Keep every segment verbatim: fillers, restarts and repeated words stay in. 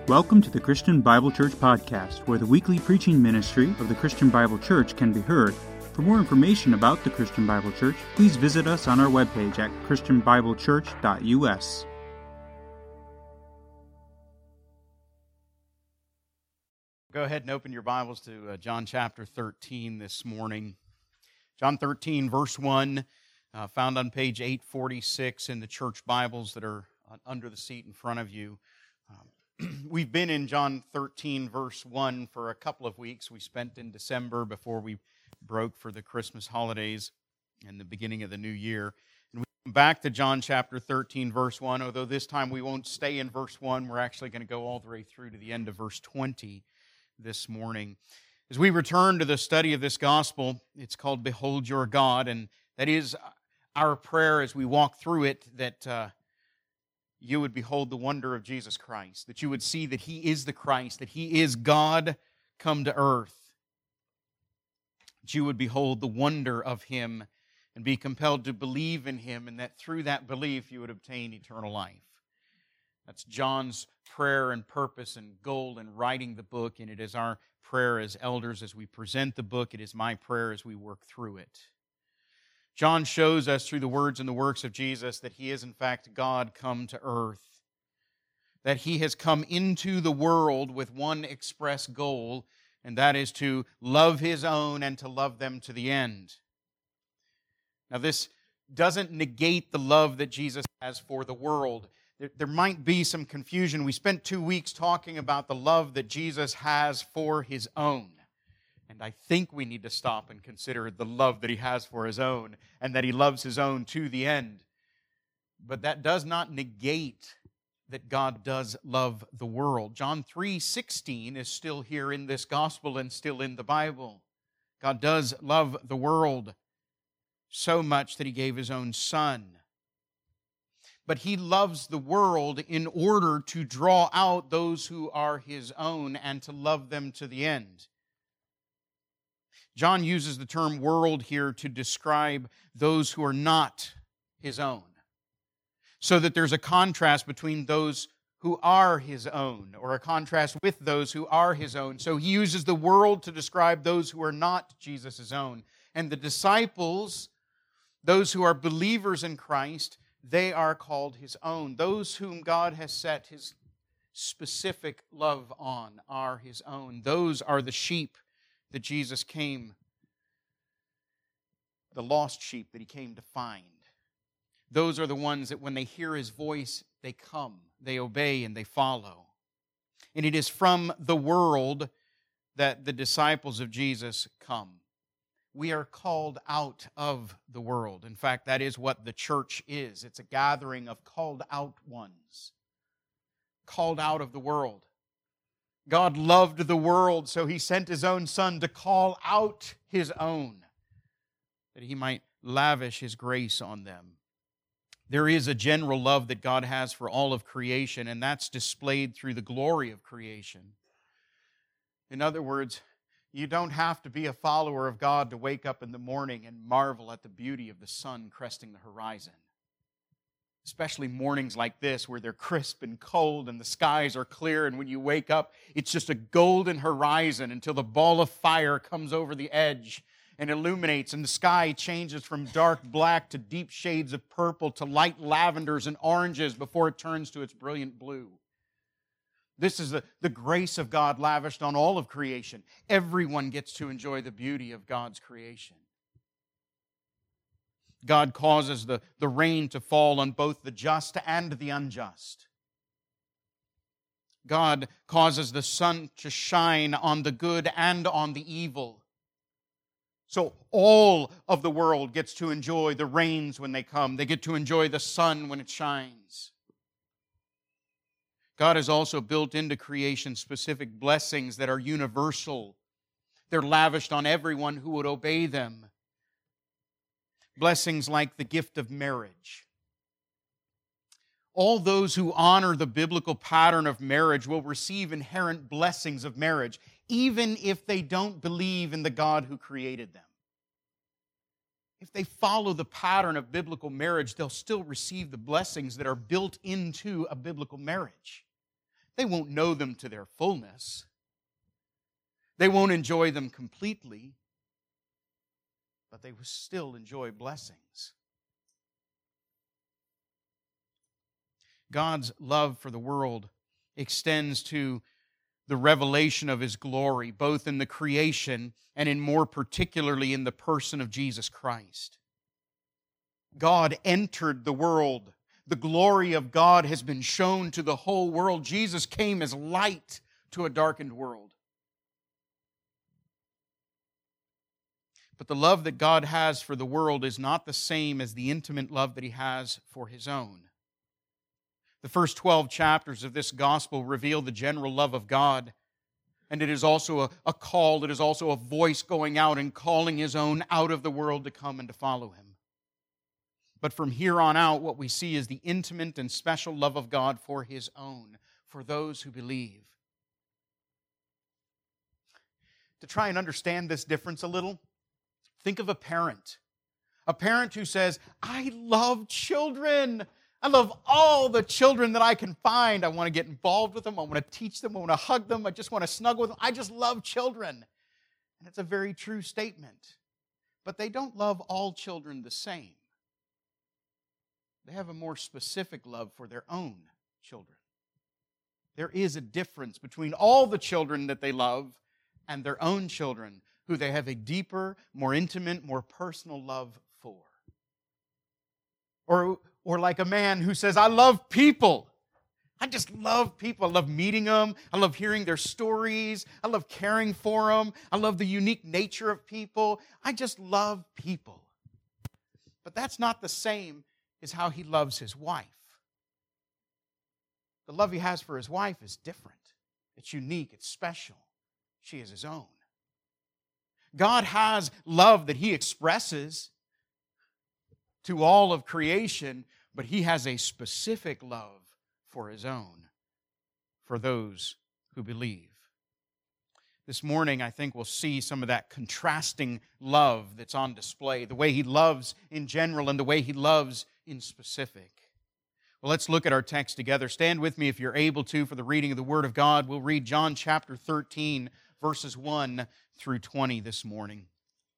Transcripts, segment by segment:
Welcome to the Christian Bible Church Podcast, where the weekly preaching ministry of the Christian Bible Church can be heard. For more information about the Christian Bible Church, please visit us on our webpage at christian bible church dot u s. Go ahead and open your Bibles to uh, John chapter thirteen this morning. John thirteen, verse one, uh, found on page eight forty-six in the church Bibles that are under the seat in front of you. Um, We've been in John thirteen, verse one for a couple of weeks. We spent in December before we broke for the Christmas holidays and the beginning of the new year. And we come back to John chapter thirteen, verse one, although this time we won't stay in verse one. We're actually going to go all the way through to the end of verse twenty this morning. As we return to the study of this gospel, it's called Behold Your God, and that is our prayer as we walk through it, that uh, you would behold the wonder of Jesus Christ, that you would see that He is the Christ, that He is God come to earth, that you would behold the wonder of Him and be compelled to believe in Him, and that through that belief you would obtain eternal life. That's John's prayer and purpose and goal in writing the book, and it is our prayer as elders as we present the book. It is my prayer as we work through it. John shows us through the words and the works of Jesus that He is in fact God come to earth, that He has come into the world with one express goal, and that is to love His own and to love them to the end. Now this doesn't negate the love that Jesus has for the world. There, there might be some confusion. We spent two weeks talking about the love that Jesus has for His own. And I think we need to stop and consider the love that He has for His own, and that He loves His own to the end. But that does not negate that God does love the world. John three sixteen is still here in this gospel and still in the Bible. God does love the world so much that He gave His own Son. But He loves the world in order to draw out those who are His own and to love them to the end. John uses the term world here to describe those who are not His own, so that there's a contrast between those who are His own, or a contrast with those who are His own. So He uses the world to describe those who are not Jesus' own. And the disciples, those who are believers in Christ, they are called His own. Those whom God has set His specific love on are His own. Those are the sheep that Jesus came, the lost sheep that He came to find. Those are the ones that when they hear His voice, they come, they obey, and they follow. And it is from the world that the disciples of Jesus come. We are called out of the world. In fact, that is what the church is. It's a gathering of called out ones, called out of the world. God loved the world, so He sent His own Son to call out His own, that He might lavish His grace on them. There is a general love that God has for all of creation, and that's displayed through the glory of creation. In other words, you don't have to be a follower of God to wake up in the morning and marvel at the beauty of the sun cresting the horizon. Especially mornings like this where they're crisp and cold and the skies are clear, and when you wake up, it's just a golden horizon until the ball of fire comes over the edge and illuminates, and the sky changes from dark black to deep shades of purple to light lavenders and oranges before it turns to its brilliant blue. This is the, the grace of God lavished on all of creation. Everyone gets to enjoy the beauty of God's creation. God causes the, the rain to fall on both the just and the unjust. God causes the sun to shine on the good and on the evil. So all of the world gets to enjoy the rains when they come. They get to enjoy the sun when it shines. God has also built into creation specific blessings that are universal. They're lavished on everyone who would obey them. Blessings like the gift of marriage. All those who honor the biblical pattern of marriage will receive inherent blessings of marriage, even if they don't believe in the God who created them. If they follow the pattern of biblical marriage, they'll still receive the blessings that are built into a biblical marriage. They won't know them to their fullness. They won't enjoy them completely, but they will still enjoy blessings. God's love for the world extends to the revelation of His glory, both in the creation and in more particularly in the person of Jesus Christ. God entered the world. The glory of God has been shown to the whole world. Jesus came as light to a darkened world. But the love that God has for the world is not the same as the intimate love that He has for His own. The first twelve chapters of this gospel reveal the general love of God, and it is also a, a call, it is also a voice going out and calling His own out of the world to come and to follow Him. But from here on out, what we see is the intimate and special love of God for His own, for those who believe. To try and understand this difference a little, think of a parent. A parent who says, I love children. I love all the children that I can find. I want to get involved with them. I want to teach them. I want to hug them. I just want to snuggle with them. I just love children. And it's a very true statement. But they don't love all children the same. They have a more specific love for their own children. There is a difference between all the children that they love and their own children, who they have a deeper, more intimate, more personal love for. Or, or like a man who says, I love people. I just love people. I love meeting them. I love hearing their stories. I love caring for them. I love the unique nature of people. I just love people. But that's not the same as how he loves his wife. The love he has for his wife is different. It's unique. It's special. She is his own. God has love that He expresses to all of creation, but He has a specific love for His own, for those who believe. This morning, I think we'll see some of that contrasting love that's on display, the way He loves in general and the way He loves in specific. Well, let's look at our text together. Stand with me if you're able to for the reading of the Word of God. We'll read John chapter thirteen, verses one through twenty this morning.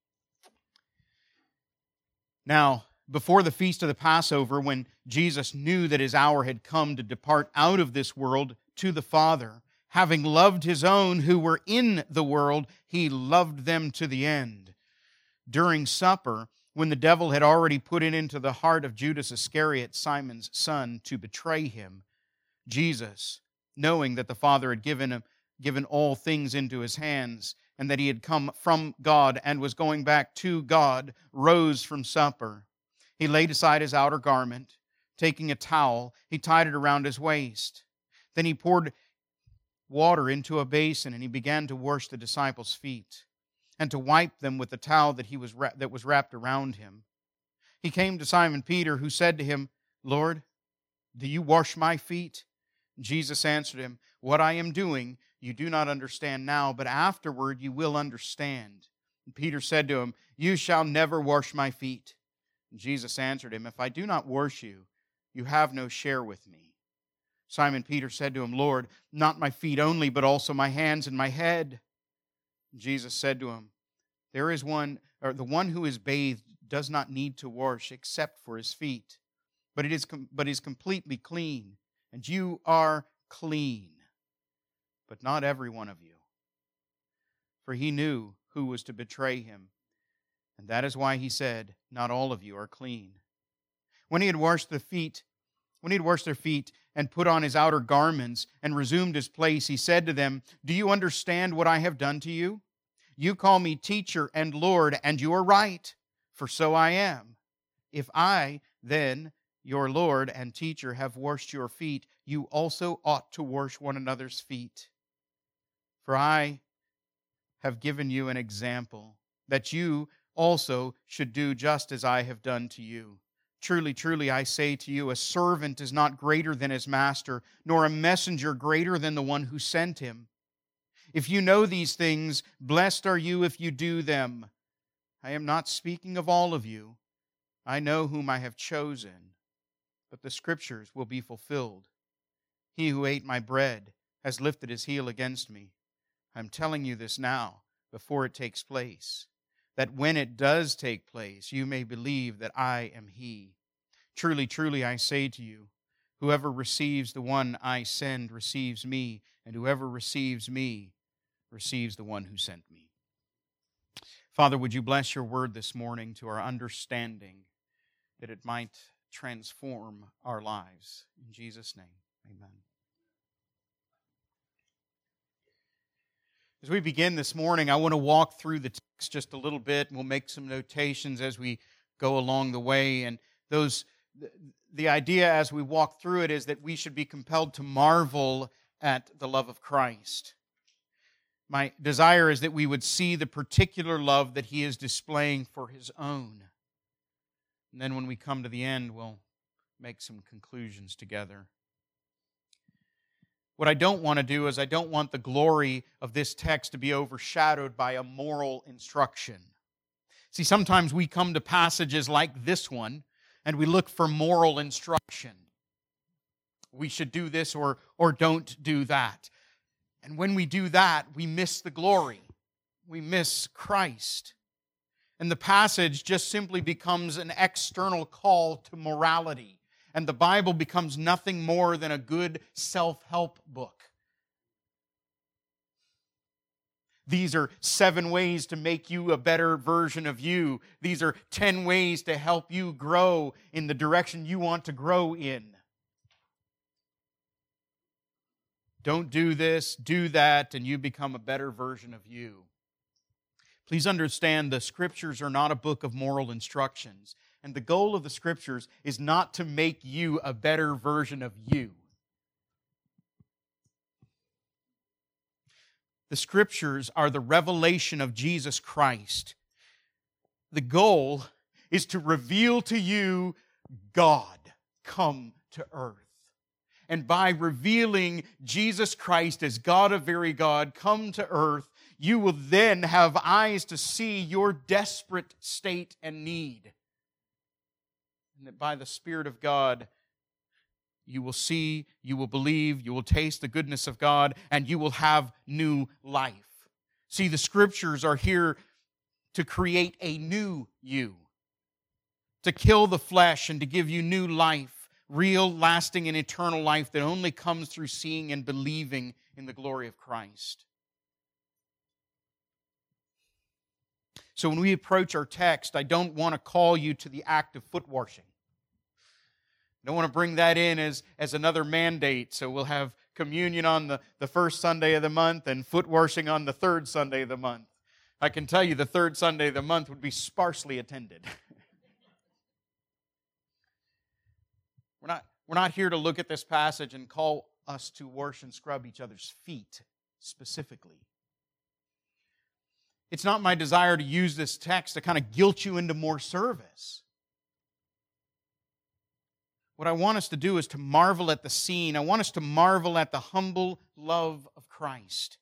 Now, before the feast of the Passover, when Jesus knew that His hour had come to depart out of this world to the Father, having loved His own who were in the world, He loved them to the end. During supper, when the devil had already put it into the heart of Judas Iscariot, Simon's son, to betray Him, Jesus, knowing that the Father had given him given all things into His hands, and that He had come from God and was going back to God, rose from supper. He laid aside His outer garment. Taking a towel, He tied it around His waist. Then He poured water into a basin, and He began to wash the disciples' feet, and to wipe them with the towel that, he was ra- that was wrapped around Him. He came to Simon Peter, who said to Him, Lord, do you wash my feet? Jesus answered him, what I am doing you do not understand now, but afterward you will understand. And Peter said to Him, you shall never wash my feet. And Jesus answered him, if I do not wash you, you have no share with me. Simon Peter said to Him, Lord, not my feet only, but also my hands and my head. And Jesus said to him, there is one, or the one who is bathed does not need to wash except for his feet, but it is but is completely clean, and you are clean, but not every one of you. For He knew who was to betray Him, and that is why He said, not all of you are clean. When He had washed the feet, when He had washed their feet and put on His outer garments and resumed His place, He said to them, do you understand what I have done to you? You call me teacher and Lord, and you are right, for so I am. If I, then, your Lord and teacher, have washed your feet, you also ought to wash one another's feet. For I have given you an example, that you also should do just as I have done to you. Truly, truly, I say to you, a servant is not greater than his master, nor a messenger greater than the one who sent him. If you know these things, blessed are you if you do them. I am not speaking of all of you. I know whom I have chosen, but the Scriptures will be fulfilled. He who ate my bread has lifted his heel against me. I'm telling you this now, before it takes place, that when it does take place, you may believe that I am he. Truly, truly, I say to you, whoever receives the one I send receives me, and whoever receives me receives the one who sent me. Father, would you bless your word this morning to our understanding, that it might transform our lives. In Jesus' name, amen. As we begin this morning, I want to walk through the text just a little bit, and we'll make some notations as we go along the way. And those, the idea as we walk through it is that we should be compelled to marvel at the love of Christ. My desire is that we would see the particular love that He is displaying for His own. And then when we come to the end, we'll make some conclusions together. What I don't want to do is I don't want the glory of this text to be overshadowed by a moral instruction. See, sometimes we come to passages like this one and we look for moral instruction. We should do this or, or don't do that. And when we do that, we miss the glory. We miss Christ. And the passage just simply becomes an external call to morality. And the Bible becomes nothing more than a good self-help book. These are seven ways to make you a better version of you. These are ten ways to help you grow in the direction you want to grow in. Don't do this, do that, and you become a better version of you. Please understand, the Scriptures are not a book of moral instructions. And the goal of the Scriptures is not to make you a better version of you. The Scriptures are the revelation of Jesus Christ. The goal is to reveal to you God come to earth. And by revealing Jesus Christ as God of very God come to earth, you will then have eyes to see your desperate state and need. And that by the Spirit of God, you will see, you will believe, you will taste the goodness of God, and you will have new life. See, the Scriptures are here to create a new you, to kill the flesh and to give you new life. Real, lasting, and eternal life that only comes through seeing and believing in the glory of Christ. So when we approach our text, I don't want to call you to the act of foot washing. I don't want to bring that in as, as another mandate. So we'll have communion on the, the first Sunday of the month and foot washing on the third Sunday of the month. I can tell you the third Sunday of the month would be sparsely attended. We're not, we're not here to look at this passage and call us to wash and scrub each other's feet specifically. It's not my desire to use this text to kind of guilt you into more service. What I want us to do is to marvel at the scene. I want us to marvel at the humble love of Christ.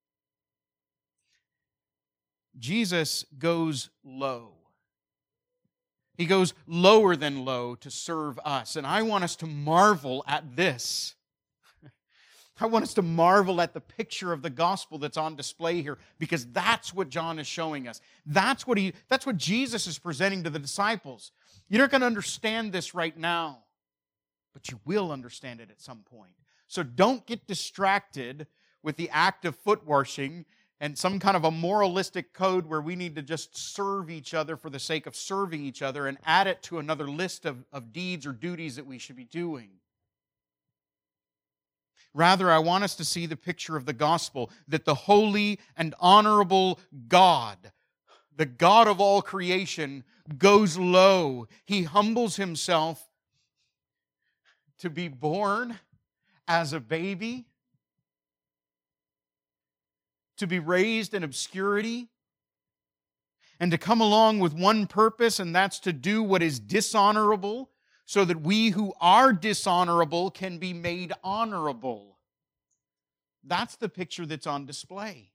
Jesus goes low. He goes lower than low to serve us. And I want us to marvel at this. I want us to marvel at the picture of the gospel that's on display here, because that's what John is showing us. That's what he, that's what Jesus is presenting to the disciples. You're not going to understand this right now, but you will understand it at some point. So don't get distracted with the act of foot washing and some kind of a moralistic code where we need to just serve each other for the sake of serving each other and add it to another list of, of deeds or duties that we should be doing. Rather, I want us to see the picture of the gospel, that the holy and honorable God, the God of all creation, goes low. He humbles Himself to be born as a baby, to be raised in obscurity, and to come along with one purpose, and that's to do what is dishonorable, so that we who are dishonorable can be made honorable. That's the picture that's on display.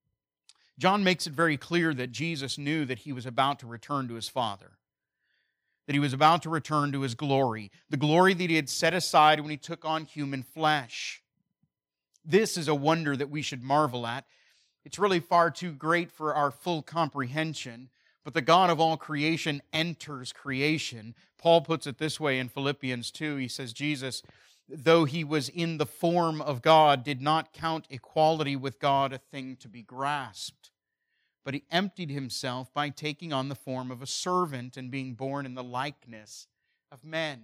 John makes it very clear that Jesus knew that He was about to return to His Father. that he was about to return to his glory, the glory that he had set aside when he took on human flesh. This is a wonder that we should marvel at. It's really far too great for our full comprehension, but the God of all creation enters creation. Paul puts it this way in Philippians two. He says, Jesus, though he was in the form of God, did not count equality with God a thing to be grasped, but he emptied himself by taking on the form of a servant and being born in the likeness of men.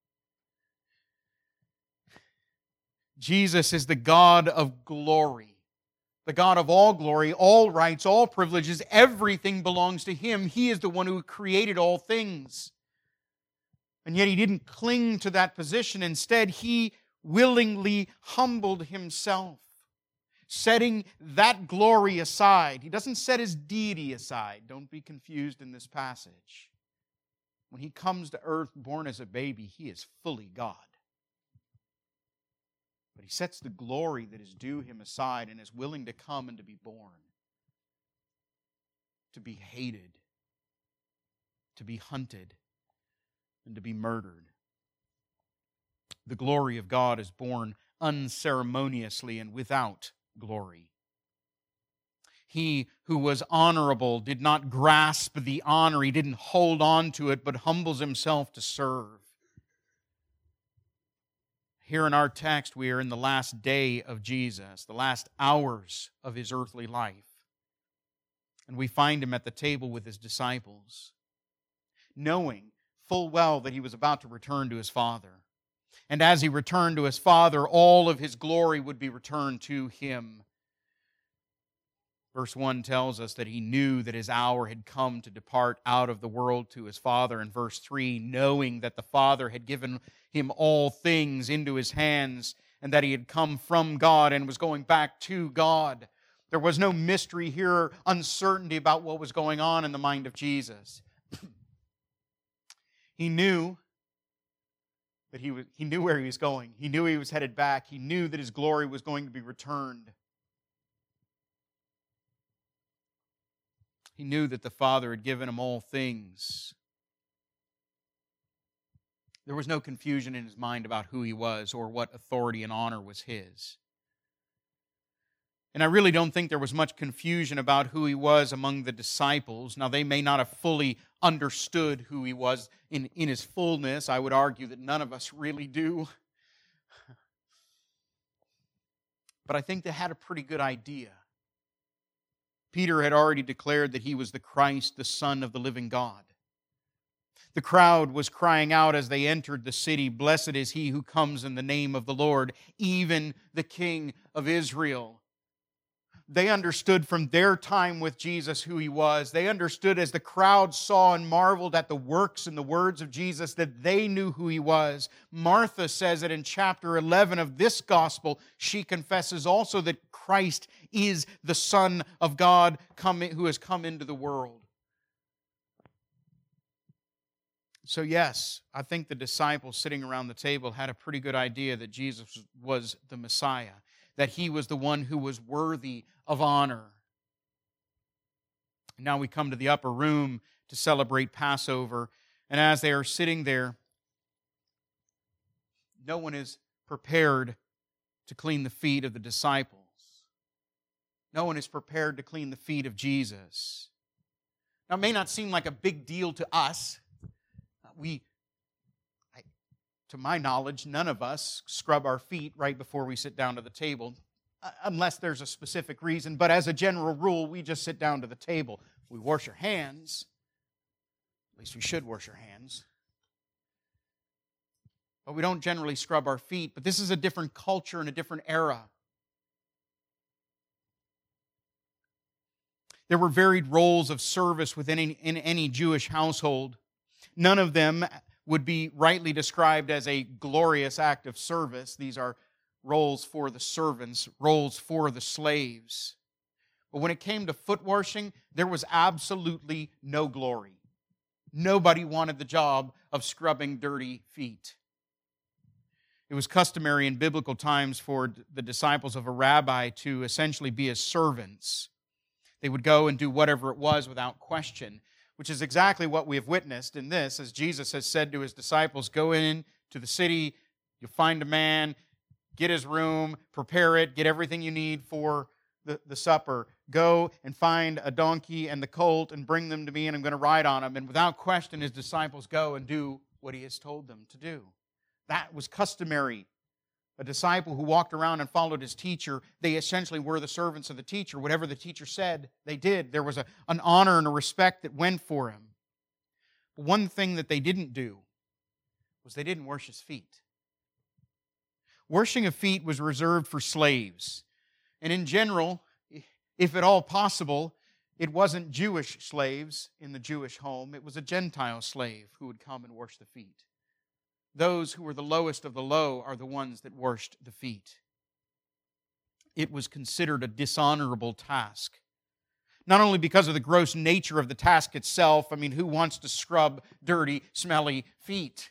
Jesus is the God of glory, the God of all glory, all rights, all privileges. Everything belongs to Him. He is the one who created all things. And yet He didn't cling to that position. Instead, He willingly humbled Himself, setting that glory aside. He doesn't set His deity aside. Don't be confused in this passage. When He comes to earth born as a baby, He is fully God. But He sets the glory that is due Him aside and is willing to come and to be born, to be hated, to be hunted, and to be murdered. The glory of God is born unceremoniously and without glory. He who was honorable did not grasp the honor. He didn't hold on to it, but humbles Himself to serve. Here in our text, we are in the last day of Jesus, the last hours of His earthly life. And we find Him at the table with His disciples, knowing full well that He was about to return to His Father. And as He returned to His Father, all of His glory would be returned to Him. Verse one tells us that He knew that His hour had come to depart out of the world to His Father. And verse three, knowing that the Father had given Him all things into His hands, and that He had come from God and was going back to God. There was no mystery here, uncertainty about what was going on in the mind of Jesus. He knew that he was, he knew where He was going. He knew He was headed back. He knew that His glory was going to be returned. He knew that the Father had given Him all things. There was no confusion in His mind about who He was or what authority and honor was His. And I really don't think there was much confusion about who He was among the disciples. Now, they may not have fully understood who He was in, in His fullness. I would argue that none of us really do. But I think they had a pretty good idea. Peter had already declared that He was the Christ, the Son of the living God. The crowd was crying out as they entered the city, "Blessed is He who comes in the name of the Lord, even the King of Israel." They understood from their time with Jesus who He was. They understood as the crowd saw and marveled at the works and the words of Jesus that they knew who He was. Martha says it in chapter eleven of this gospel. She confesses also that Christ is the Son of God who has come into the world. So yes, I think the disciples sitting around the table had a pretty good idea that Jesus was the Messiah, that He was the one who was worthy of honor. Now we come to the upper room to celebrate Passover, and as they are sitting there, no one is prepared to clean the feet of the disciples. No one is prepared to clean the feet of Jesus. Now, it may not seem like a big deal to us. We, I, to my knowledge, none of us scrub our feet right before we sit down to the table, unless there's a specific reason. But as a general rule, we just sit down to the table. We wash our hands. At least we should wash our hands. But we don't generally scrub our feet. But this is a different culture and a different era. There were varied roles of service within any, in any Jewish household. None of them would be rightly described as a glorious act of service. These are roles for the servants, roles for the slaves. But when it came to foot washing, there was absolutely no glory. Nobody wanted the job of scrubbing dirty feet. It was customary in biblical times for the disciples of a rabbi to essentially be as servants. They would go and do whatever it was without question, which is exactly what we have witnessed in this, as Jesus has said to his disciples, go in to the city, you'll find a man, get his room, prepare it, get everything you need for the, the supper. Go and find a donkey and the colt and bring them to me, and I'm going to ride on them. And without question, his disciples go and do what he has told them to do. That was customary. A disciple who walked around and followed his teacher, they essentially were the servants of the teacher. Whatever the teacher said, they did. There was a, an honor and a respect that went for him. But one thing that they didn't do was they didn't wash his feet. Washing of feet was reserved for slaves. And in general, if at all possible, it wasn't Jewish slaves in the Jewish home. It was a Gentile slave who would come and wash the feet. Those who were the lowest of the low are the ones that washed the feet. It was considered a dishonorable task. Not only because of the gross nature of the task itself. I mean, who wants to scrub dirty, smelly feet?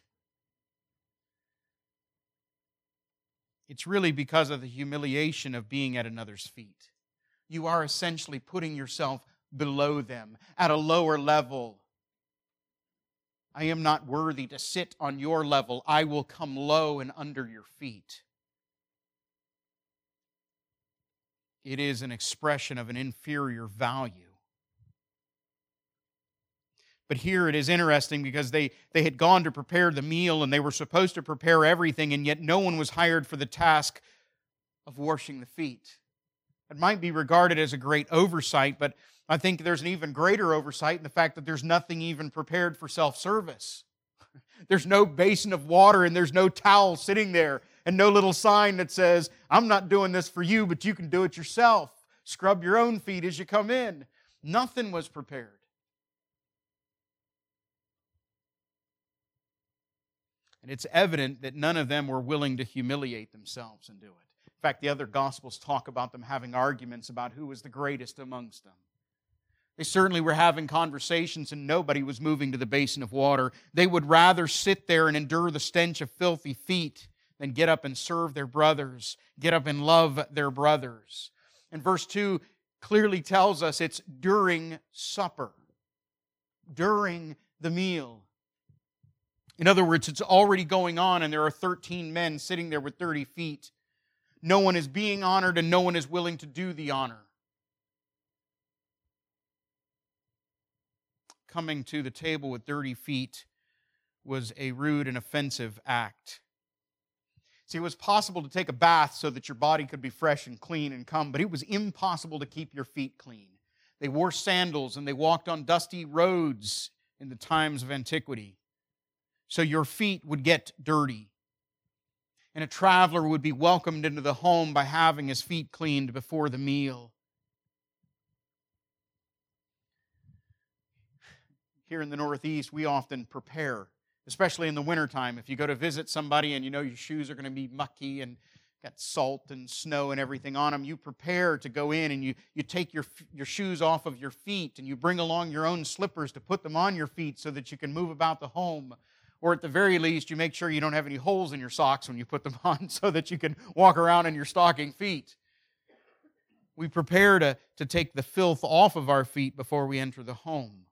It's really because of the humiliation of being at another's feet. You are essentially putting yourself below them, at a lower level. I am not worthy to sit on your level. I will come low and under your feet. It is an expression of an inferior value. But here it is interesting because they, they had gone to prepare the meal and they were supposed to prepare everything, and yet no one was hired for the task of washing the feet. It might be regarded as a great oversight, but I think there's an even greater oversight in the fact that there's nothing even prepared for self-service. There's no basin of water and there's no towel sitting there and no little sign that says, I'm not doing this for you, but you can do it yourself. Scrub your own feet as you come in. Nothing was prepared. And it's evident that none of them were willing to humiliate themselves and do it. In fact, the other Gospels talk about them having arguments about who was the greatest amongst them. They certainly were having conversations and nobody was moving to the basin of water. They would rather sit there and endure the stench of filthy feet than get up and serve their brothers, get up and love their brothers. And verse two clearly tells us it's during supper, during the meal. In other words, it's already going on and there are thirteen men sitting there with dirty feet. No one is being honored and no one is willing to do the honor. Coming to the table with dirty feet was a rude and offensive act. See, it was possible to take a bath so that your body could be fresh and clean and come, but it was impossible to keep your feet clean. They wore sandals and they walked on dusty roads in the times of antiquity. So your feet would get dirty. And a traveler would be welcomed into the home by having his feet cleaned before the meal. Here in the Northeast, we often prepare, especially in the wintertime. If you go to visit somebody and you know your shoes are going to be mucky and got salt and snow and everything on them, you prepare to go in and you, you take your, your shoes off of your feet and you bring along your own slippers to put them on your feet so that you can move about the home. Or at the very least, you make sure you don't have any holes in your socks when you put them on so that you can walk around in your stocking feet. We prepare to, to take the filth off of our feet before we enter the home.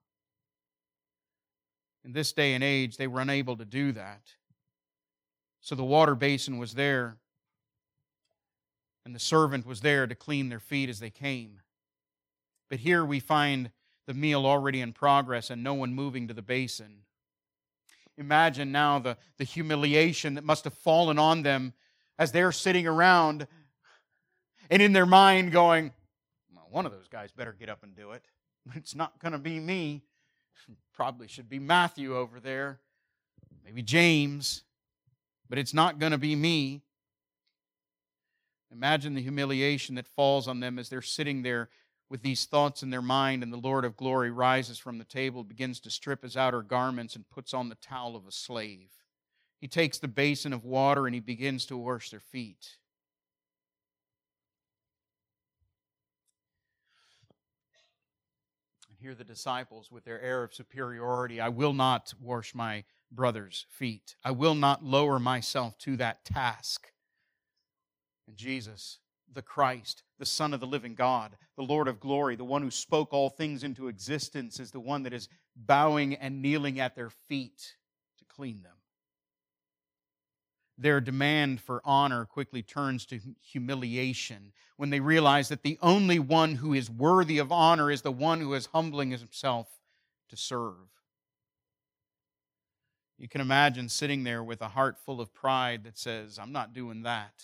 In this day and age, they were unable to do that. So the water basin was there, and the servant was there to clean their feet as they came. But here we find the meal already in progress and no one moving to the basin. Imagine now the, the humiliation that must have fallen on them as they're sitting around and in their mind going, well, one of those guys better get up and do it. It's not going to be me. Probably should be Matthew over there, maybe James, but it's not going to be me. Imagine the humiliation that falls on them as they're sitting there with these thoughts in their mind, and the Lord of glory rises from the table, begins to strip his outer garments, and puts on the towel of a slave. He takes the basin of water and he begins to wash their feet. And here the disciples, with their air of superiority, I will not wash my brother's feet. I will not lower myself to that task. And Jesus the Christ, the Son of the living God, the Lord of glory, the one who spoke all things into existence, is the one that is bowing and kneeling at their feet to clean them. Their demand for honor quickly turns to humiliation when they realize that the only one who is worthy of honor is the one who is humbling himself to serve. You can imagine sitting there with a heart full of pride that says, I'm not doing that.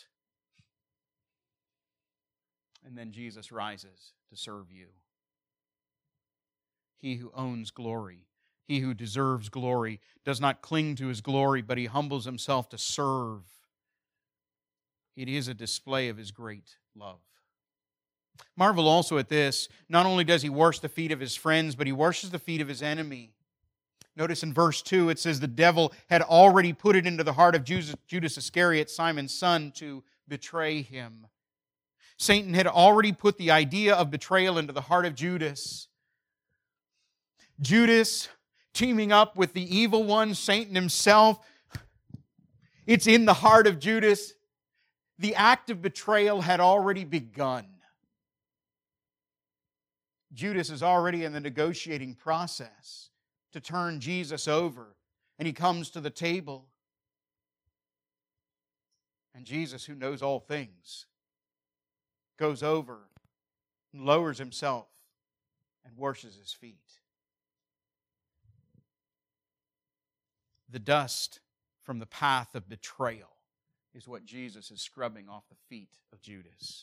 And then Jesus rises to serve you. He who owns glory, he who deserves glory, does not cling to his glory, but he humbles himself to serve. It is a display of his great love. Marvel also at this. Not only does he wash the feet of his friends, but he washes the feet of his enemy. Notice in verse two, it says the devil had already put it into the heart of Judas Iscariot, Simon's son, to betray him. Satan had already put the idea of betrayal into the heart of Judas. Judas, teaming up with the evil one, Satan himself, it's in the heart of Judas. The act of betrayal had already begun. Judas is already in the negotiating process to turn Jesus over, and he comes to the table. And Jesus, who knows all things, goes over and lowers himself and washes his feet. The dust from the path of betrayal is what Jesus is scrubbing off the feet of Judas.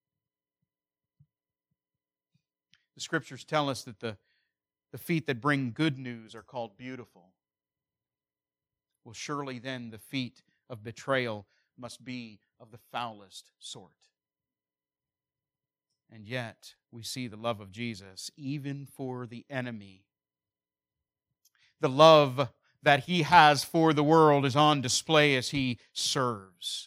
The Scriptures tell us that the, the feet that bring good news are called beautiful. Well, surely then the feet of betrayal must be of the foulest sort. And yet, we see the love of Jesus, even for the enemy. The love that he has for the world is on display as he serves.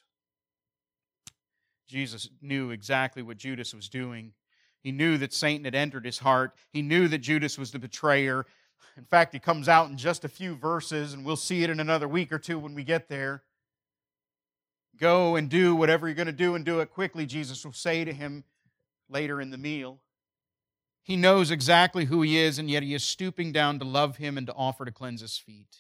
Jesus knew exactly what Judas was doing. He knew that Satan had entered his heart. He knew that Judas was the betrayer. In fact, it comes out in just a few verses, and we'll see it in another week or two when we get there. Go and do whatever you're going to do, and do it quickly, Jesus will say to him later in the meal. He knows exactly who he is, and yet he is stooping down to love him and to offer to cleanse his feet.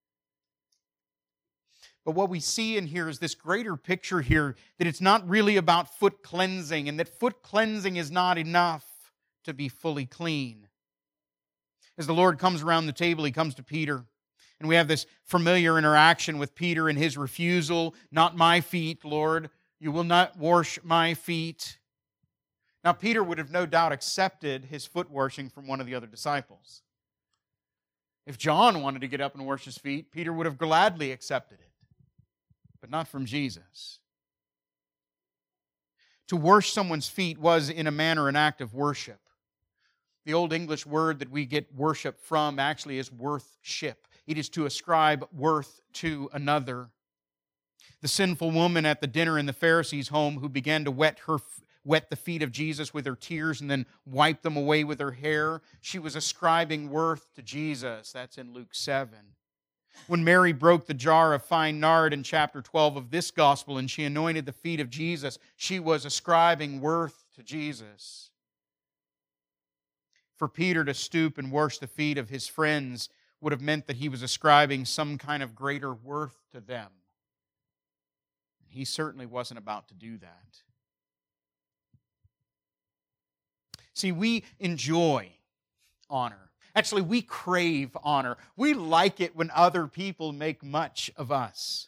But what we see in here is this greater picture here, that it's not really about foot cleansing, and that foot cleansing is not enough to be fully clean. As the Lord comes around the table, he comes to Peter, and we have this familiar interaction with Peter and his refusal. Not my feet, Lord. You will not wash my feet. Now, Peter would have no doubt accepted his foot washing from one of the other disciples. If John wanted to get up and wash his feet, Peter would have gladly accepted it. But not from Jesus. To wash someone's feet was, in a manner, an act of worship. The Old English word that we get worship from actually is worthship. It is to ascribe worth to another. The sinful woman at the dinner in the Pharisees' home who began to wet her wet the feet of Jesus with her tears and then wipe them away with her hair, she was ascribing worth to Jesus. That's in Luke seven. When Mary broke the jar of fine nard in chapter twelve of this gospel and she anointed the feet of Jesus, she was ascribing worth to Jesus. For Peter to stoop and wash the feet of his friends would have meant that he was ascribing some kind of greater worth to them. He certainly wasn't about to do that. See, we enjoy honor. Actually, we crave honor. We like it when other people make much of us.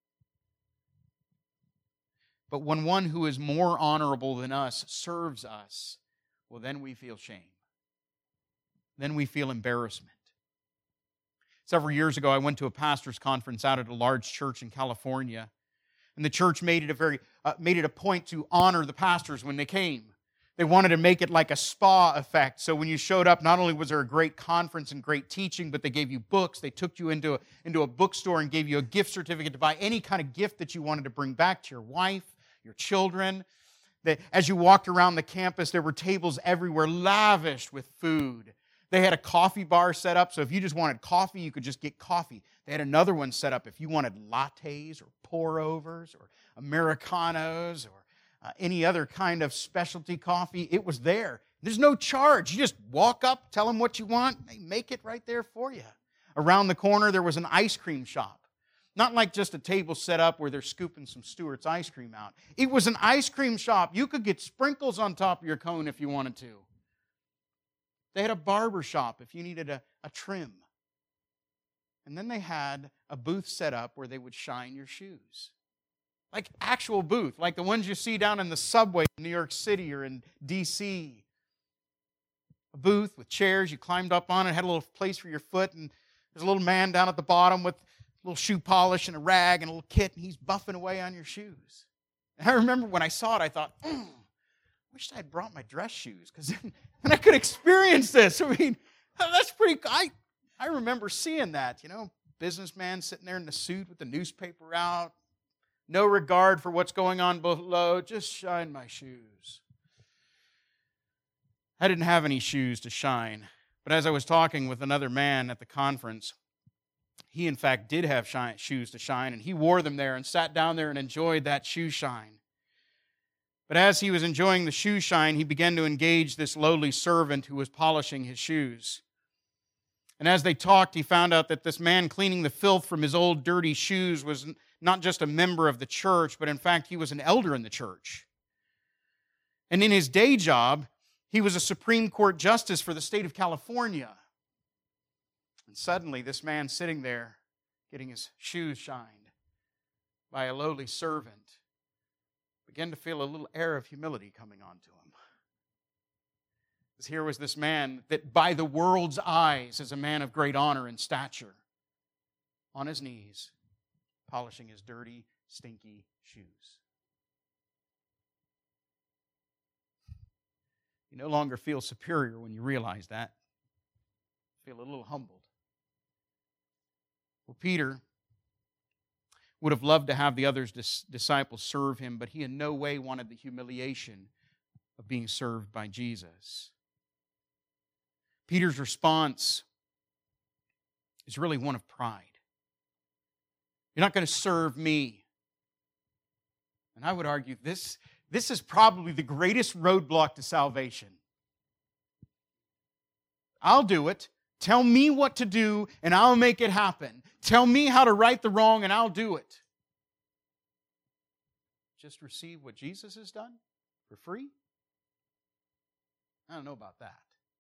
But when one who is more honorable than us serves us, well, then we feel shame. Then we feel embarrassment. Several years ago, I went to a pastor's conference out at a large church in California, and the church made it a very uh, made it a point to honor the pastors when they came. They wanted to make it like a spa effect. So when you showed up, not only was there a great conference and great teaching, but they gave you books. They took you into a, into a bookstore and gave you a gift certificate to buy any kind of gift that you wanted to bring back to your wife, your children. They, as you walked around the campus, there were tables everywhere lavished with food. They had a coffee bar set up, so if you just wanted coffee, you could just get coffee. They had another one set up if you wanted lattes or pour-overs or Americanos or uh, any other kind of specialty coffee. It was there. There's no charge. You just walk up, tell them what you want, they make it right there for you. Around the corner, there was an ice cream shop. Not like just a table set up where they're scooping some Stewart's ice cream out. It was an ice cream shop. You could get sprinkles on top of your cone if you wanted to. They had a barber shop if you needed a, a trim. And then they had a booth set up where they would shine your shoes. Like actual booth, like the ones you see down in the subway in New York City or in D C. A booth with chairs, you climbed up on it, had a little place for your foot, and there's a little man down at the bottom with a little shoe polish and a rag and a little kit, and he's buffing away on your shoes. And I remember when I saw it, I thought, mm, I wish I'd brought my dress shoes, because then, then I could experience this. I mean, that's pretty, I, I remember seeing that, you know, businessman sitting there in the suit with the newspaper out, no regard for what's going on below, just shine my shoes. I didn't have any shoes to shine, but as I was talking with another man at the conference, he in fact did have shine, shoes to shine, and he wore them there and sat down there and enjoyed that shoe shine. But as he was enjoying the shoe shine, he began to engage this lowly servant who was polishing his shoes. And as they talked, he found out that this man cleaning the filth from his old dirty shoes was not just a member of the church, but in fact he was an elder in the church. And in his day job, he was a Supreme Court justice for the state of California. And suddenly this man sitting there getting his shoes shined by a lowly servant began to feel a little air of humility coming onto him. Because here was this man that by the world's eyes is a man of great honor and stature, on his knees, polishing his dirty, stinky shoes. You no longer feel superior when you realize that. You feel a little humbled. Well, Peter would have loved to have the other dis- disciples serve him, but he in no way wanted the humiliation of being served by Jesus. Peter's response is really one of pride. You're not going to serve me. And I would argue this, this is probably the greatest roadblock to salvation. I'll do it. Tell me what to do, and I'll make it happen. Tell me how to right the wrong, and I'll do it. Just receive what Jesus has done for free? I don't know about that.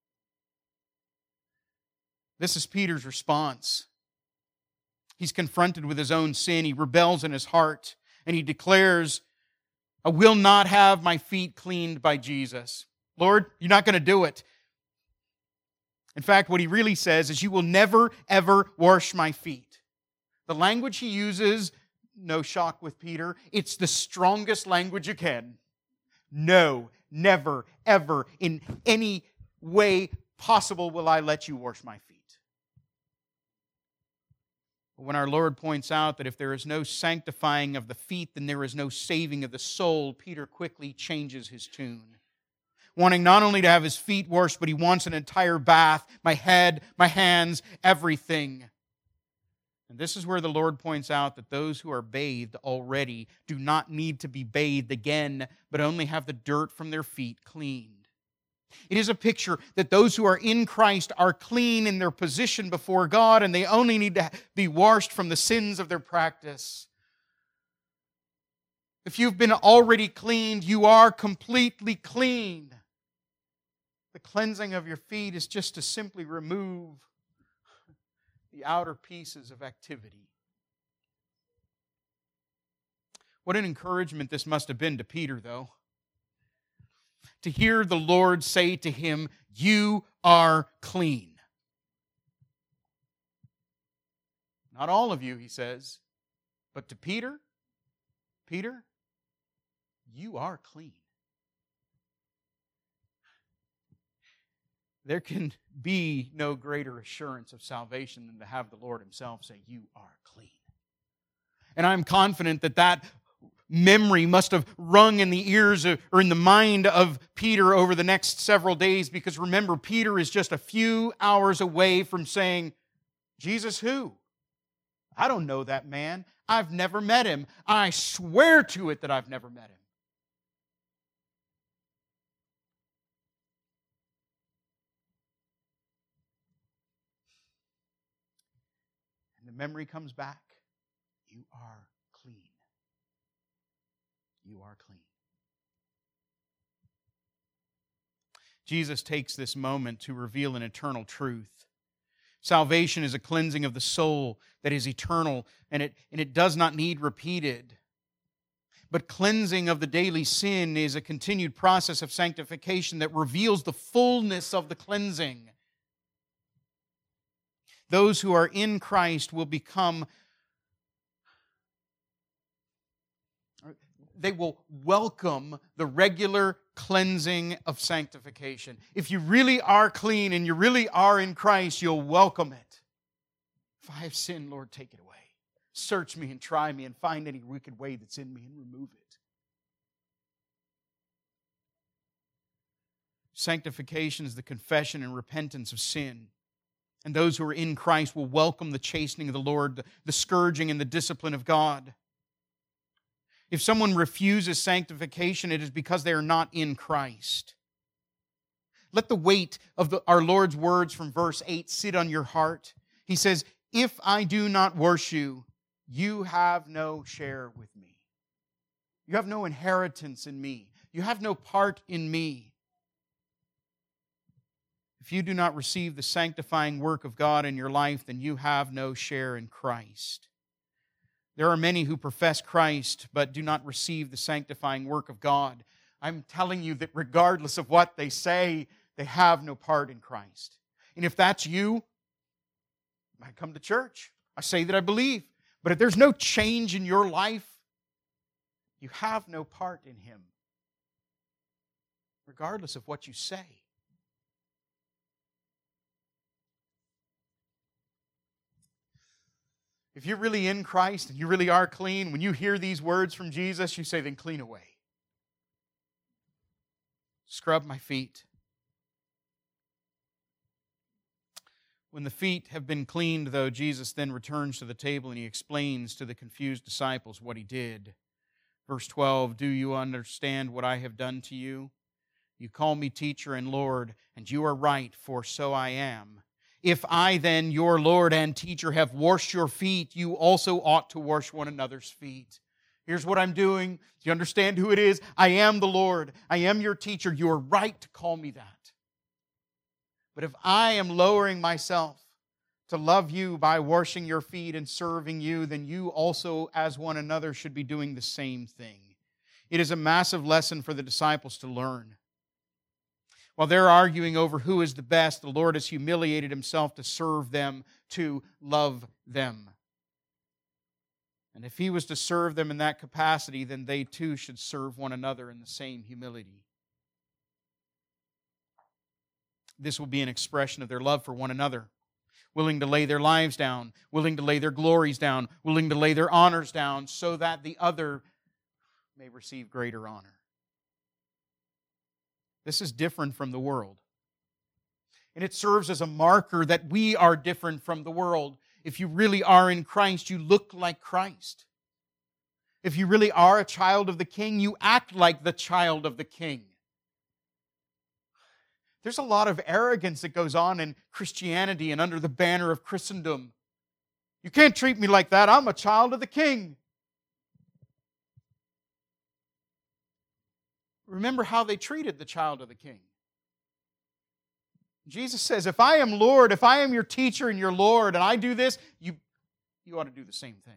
This is Peter's response. He's confronted with his own sin. He rebels in his heart, and he declares, I will not have my feet cleaned by Jesus. Lord, you're not going to do it. In fact, what he really says is, you will never, ever wash my feet. The language he uses, no shock with Peter, it's the strongest language you can. No, never, ever, in any way possible will I let you wash my feet. But when our Lord points out that if there is no sanctifying of the feet, then there is no saving of the soul, Peter quickly changes his tune. Wanting not only to have his feet washed, but he wants an entire bath, my head, my hands, everything. And this is where the Lord points out that those who are bathed already do not need to be bathed again, but only have the dirt from their feet cleaned. It is a picture that those who are in Christ are clean in their position before God, and they only need to be washed from the sins of their practice. If you've been already cleaned, you are completely clean. The cleansing of your feet is just to simply remove the outer pieces of activity. What an encouragement this must have been to Peter, though. To hear the Lord say to him, you are clean. Not all of you, he says, but to Peter, Peter, you are clean. There can be no greater assurance of salvation than to have the Lord himself say, you are clean. And I'm confident that that memory must have rung in the ears of, or in the mind of Peter over the next several days, because remember, Peter is just a few hours away from saying, Jesus who? I don't know that man. I've never met him. I swear to it that I've never met him. and memory comes back, you are clean. You are clean. Jesus takes this moment to reveal an eternal truth. Salvation is a cleansing of the soul that is eternal, and it, and it does not need repeated. But cleansing of the daily sin is a continued process of sanctification that reveals the fullness of the cleansing. Those who are in Christ will become, they will welcome the regular cleansing of sanctification. If you really are clean and you really are in Christ, you'll welcome it. If I have sinned, Lord, take it away. Search me and try me and find any wicked way that's in me and remove it. Sanctification is the confession and repentance of sin. And those who are in Christ will welcome the chastening of the Lord, the scourging and the discipline of God. If someone refuses sanctification, it is because they are not in Christ. Let the weight of the, our Lord's words from verse eight sit on your heart. He says, if I do not worship you, you have no share with me. You have no inheritance in me. You have no part in me. If you do not receive the sanctifying work of God in your life, then you have no share in Christ. There are many who profess Christ but do not receive the sanctifying work of God. I'm telling you that regardless of what they say, they have no part in Christ. And if that's you, I come to church. I say that I believe. But if there's no change in your life, you have no part in Him. Regardless of what you say. If you're really in Christ and you really are clean, when you hear these words from Jesus, you say, then clean away. Scrub my feet. When the feet have been cleaned, though, Jesus then returns to the table and He explains to the confused disciples what He did. Verse twelve, do you understand what I have done to you? You call me teacher and Lord, and you are right, for so I am. If I then, your Lord and teacher, have washed your feet, you also ought to wash one another's feet. Here's what I'm doing. Do you understand who it is? I am the Lord. I am your teacher. You are right to call me that. But if I am lowering myself to love you by washing your feet and serving you, then you also, as one another, should be doing the same thing. It is a massive lesson for the disciples to learn. While they're arguing over who is the best, the Lord has humiliated Himself to serve them, to love them. And if He was to serve them in that capacity, then they too should serve one another in the same humility. This will be an expression of their love for one another, willing to lay their lives down, willing to lay their glories down, willing to lay their honors down, so that the other may receive greater honor. This is different from the world. And it serves as a marker that we are different from the world. If you really are in Christ, you look like Christ. If you really are a child of the King, you act like the child of the King. There's a lot of arrogance that goes on in Christianity and under the banner of Christendom. You can't treat me like that. I'm a child of the King. Remember how they treated the child of the King. Jesus says, if I am Lord, if I am your teacher and your Lord, and I do this, you, you ought to do the same thing.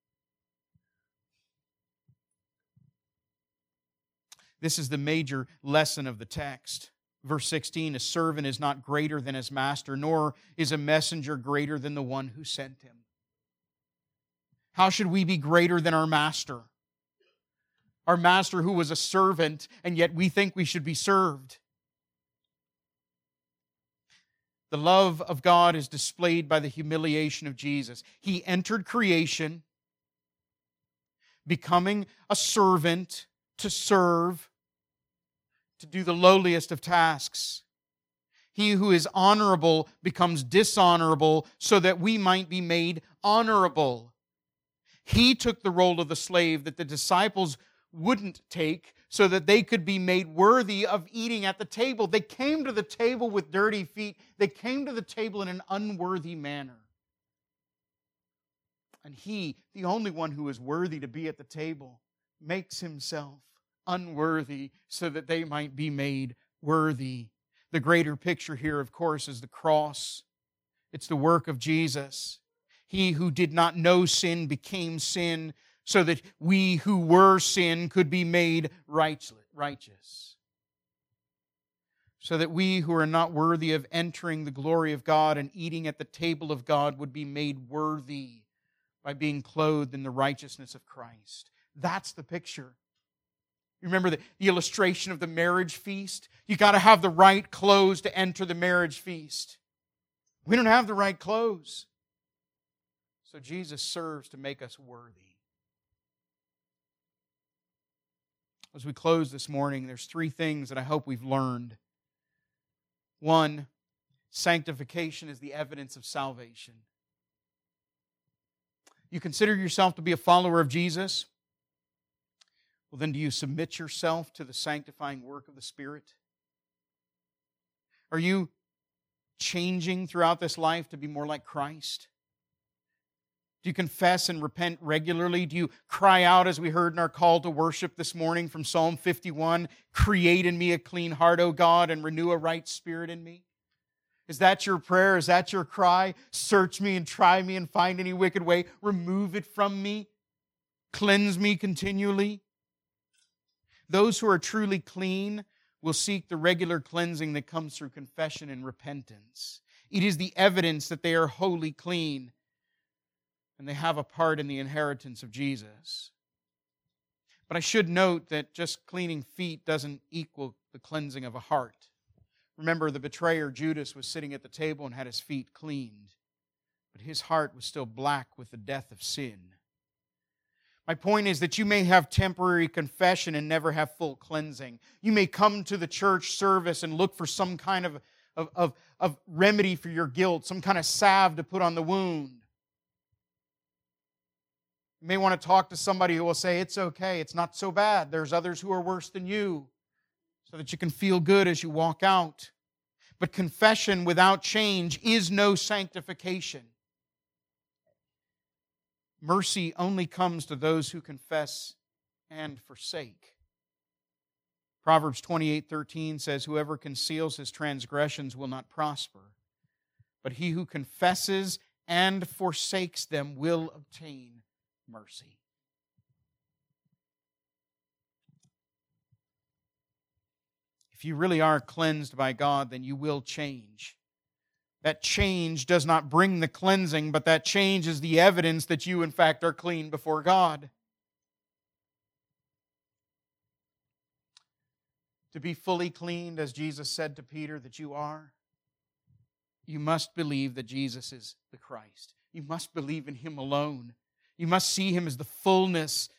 This is the major lesson of the text. Verse sixteen, a servant is not greater than his master, nor is a messenger greater than the one who sent him. How should we be greater than our master? Our master who was a servant, and yet we think we should be served. The love of God is displayed by the humiliation of Jesus. He entered creation, becoming a servant to serve, to do the lowliest of tasks. He who is honorable becomes dishonorable so that we might be made honorable. He took the role of the slave that the disciples wouldn't take so that they could be made worthy of eating at the table. They came to the table with dirty feet. They came to the table in an unworthy manner. And He, the only one who is worthy to be at the table, makes Himself unworthy so that they might be made worthy. The greater picture here, of course, is the cross. It's the work of Jesus. He who did not know sin became sin so that we who were sin could be made righteous. So that we who are not worthy of entering the glory of God and eating at the table of God would be made worthy by being clothed in the righteousness of Christ. That's the picture. You remember the, the illustration of the marriage feast? You got to have the right clothes to enter the marriage feast. We don't have the right clothes. So Jesus serves to make us worthy. As we close this morning, there's three things that I hope we've learned. One, sanctification is the evidence of salvation. You consider yourself to be a follower of Jesus? Well, then do you submit yourself to the sanctifying work of the Spirit? Are you changing throughout this life to be more like Christ? Do you confess and repent regularly? Do you cry out, as we heard in our call to worship this morning from Psalm fifty-one, "Create in me a clean heart, O God, and renew a right spirit in me"? Is that your prayer? Is that your cry? Search me and try me and find any wicked way. Remove it from me. Cleanse me continually. Those who are truly clean will seek the regular cleansing that comes through confession and repentance. It is the evidence that they are wholly clean and they have a part in the inheritance of Jesus. But I should note that just cleaning feet doesn't equal the cleansing of a heart. Remember, the betrayer Judas was sitting at the table and had his feet cleaned, but his heart was still black with the death of sin. My point is that you may have temporary confession and never have full cleansing. You may come to the church service and look for some kind of, of, of, of remedy for your guilt, some kind of salve to put on the wound. You may want to talk to somebody who will say, "It's okay, it's not so bad. There's others who are worse than you," so that you can feel good as you walk out. But confession without change is no sanctification. Mercy only comes to those who confess and forsake. Proverbs twenty-eight thirteen says, "Whoever conceals his transgressions will not prosper, but he who confesses and forsakes them will obtain mercy." If you really are cleansed by God, then you will change. That change does not bring the cleansing, but that change is the evidence that you, in fact, are clean before God. To be fully cleaned, as Jesus said to Peter that you are, you must believe that Jesus is the Christ. You must believe in Him alone. You must see Him as the fullness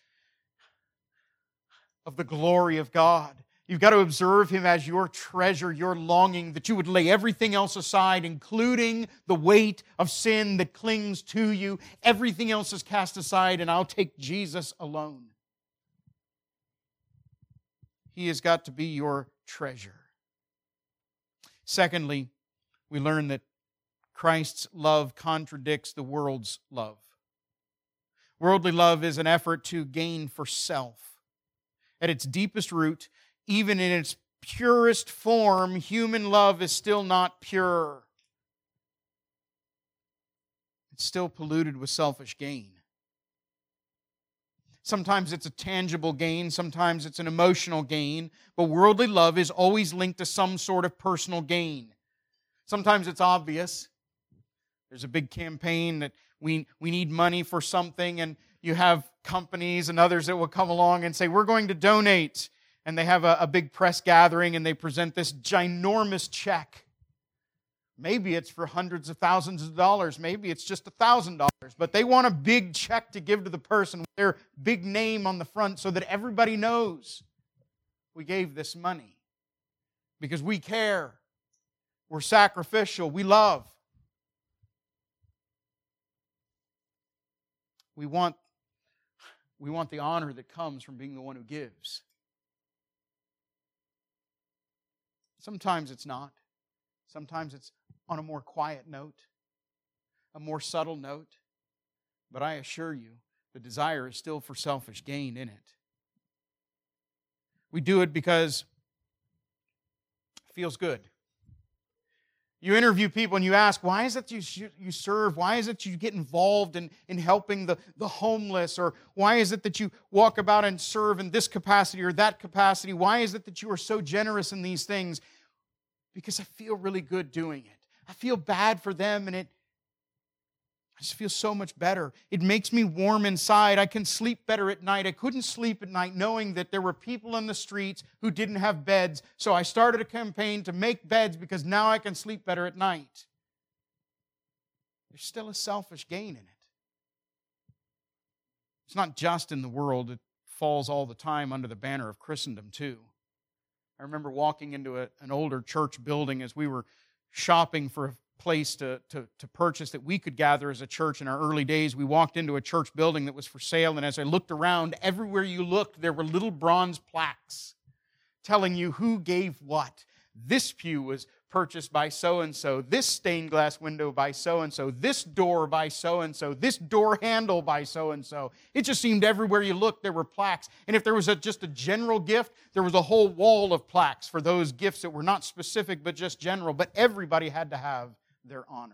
of the glory of God. You've got to observe Him as your treasure, your longing, that you would lay everything else aside, including the weight of sin that clings to you. Everything else is cast aside, and I'll take Jesus alone. He has got to be your treasure. Secondly, we learn that Christ's love contradicts the world's love. Worldly love is an effort to gain for self. At its deepest root, even in its purest form, human love is still not pure. It's still polluted with selfish gain. Sometimes it's a tangible gain, sometimes it's an emotional gain, but worldly love is always linked to some sort of personal gain. Sometimes it's obvious. There's a big campaign that we, we need money for something, and you have companies and others that will come along and say, "We're going to donate." And they have a, a big press gathering and they present this ginormous check. Maybe it's for hundreds of thousands of dollars. Maybe it's just a thousand dollars. But they want a big check to give to the person with their big name on the front so that everybody knows we gave this money. Because we care. We're sacrificial. We love. We want, we want the honor that comes from being the one who gives. Sometimes it's not. Sometimes it's on a more quiet note, a more subtle note. But I assure you, the desire is still for selfish gain in it. We do it because it feels good. You interview people and you ask, why is it you you serve? Why is it you get involved in, in helping the, the homeless? Or why is it that you walk about and serve in this capacity or that capacity? Why is it that you are so generous in these things? Because I feel really good doing it. I feel bad for them and it I just feel so much better. It makes me warm inside. I can sleep better at night. I couldn't sleep at night knowing that there were people in the streets who didn't have beds. So I started a campaign to make beds because now I can sleep better at night. There's still a selfish gain in it. It's not just in the world. It falls all the time under the banner of Christendom too. I remember walking into a, an older church building as we were shopping for a place to, to, to purchase that we could gather as a church in our early days. We walked into a church building that was for sale, and as I looked around, everywhere you looked, there were little bronze plaques telling you who gave what. This pew was purchased by so-and-so, this stained glass window by so-and-so, this door by so-and-so, this door handle by so-and-so. It just seemed everywhere you looked there were plaques. And if there was a, just a general gift, there was a whole wall of plaques for those gifts that were not specific but just general. But everybody had to have their honor.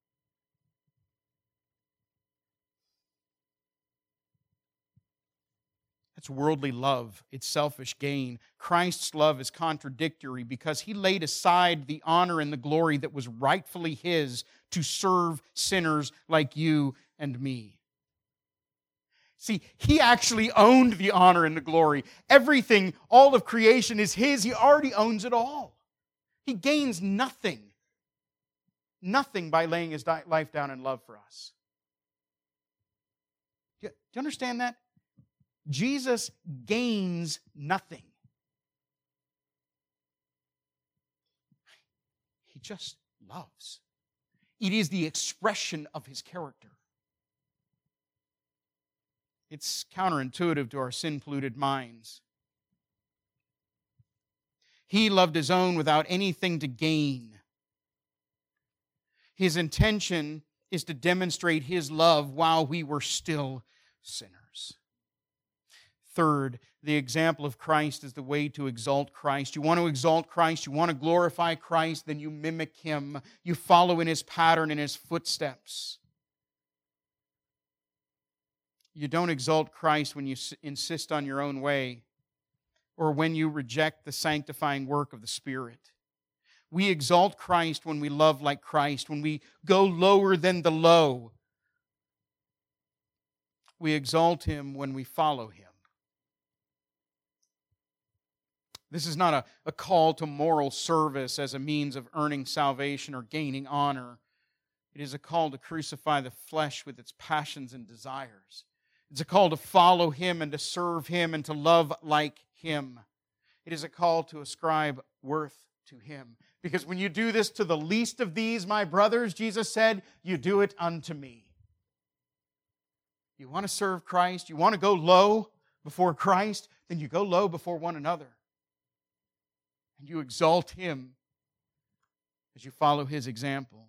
It's worldly love. It's selfish gain. Christ's love is contradictory because He laid aside the honor and the glory that was rightfully His to serve sinners like you and me. See, He actually owned the honor and the glory. Everything, all of creation is His. He already owns it all. He gains nothing. Nothing by laying His life down in love for us. Do you understand that? Jesus gains nothing. He just loves. It is the expression of His character. It's counterintuitive to our sin-polluted minds. He loved His own without anything to gain. His intention is to demonstrate His love while we were still sinners. Third, the example of Christ is the way to exalt Christ. You want to exalt Christ, you want to glorify Christ, then you mimic Him. You follow in His pattern, in His footsteps. You don't exalt Christ when you insist on your own way or when you reject the sanctifying work of the Spirit. We exalt Christ when we love like Christ, when we go lower than the low. We exalt Him when we follow Him. This is not a, a call to moral service as a means of earning salvation or gaining honor. It is a call to crucify the flesh with its passions and desires. It's a call to follow Him and to serve Him and to love like Him. It is a call to ascribe worth to Him. Because when you do this to the least of these, my brothers, Jesus said, you do it unto me. You want to serve Christ, you want to go low before Christ, then you go low before one another. And you exalt Him as you follow His example.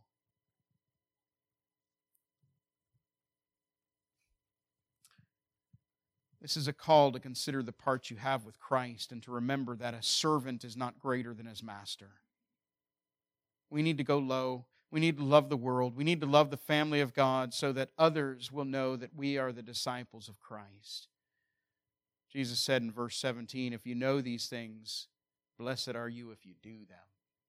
This is a call to consider the part you have with Christ and to remember that a servant is not greater than his master. We need to go low. We need to love the world. We need to love the family of God so that others will know that we are the disciples of Christ. Jesus said in verse seventeen, if you know these things, blessed are you if you do them.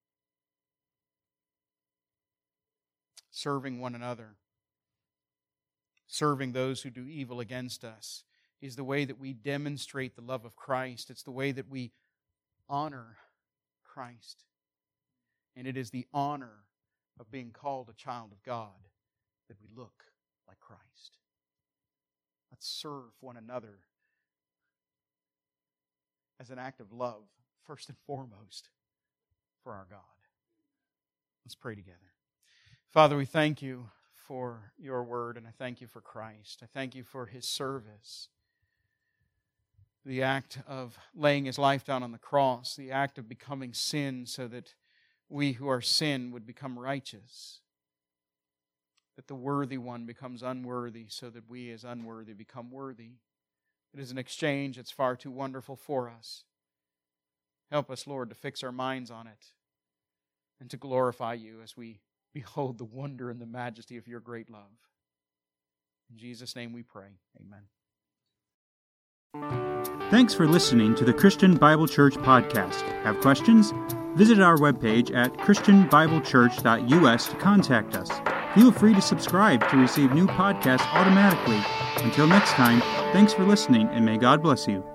Serving one another, serving those who do evil against us, is the way that we demonstrate the love of Christ. It's the way that we honor Christ. And it is the honor of being called a child of God that we look like Christ. Let's serve one another as an act of love, first and foremost, for our God. Let's pray together. Father, we thank You for Your word, and I thank You for Christ. I thank You for His service, the act of laying His life down on the cross, the act of becoming sin so that we who are sin would become righteous. that the worthy one becomes unworthy so that we as unworthy become worthy. It is an exchange that's far too wonderful for us. Help us, Lord, to fix our minds on it and to glorify You as we behold the wonder and the majesty of Your great love. In Jesus' name we pray. Amen. Thanks for listening to the Christian Bible Church podcast. Have questions? Visit our webpage at christian bible church dot u s to contact us. Feel free to subscribe to receive new podcasts automatically. Until next time, thanks for listening, and may God bless you.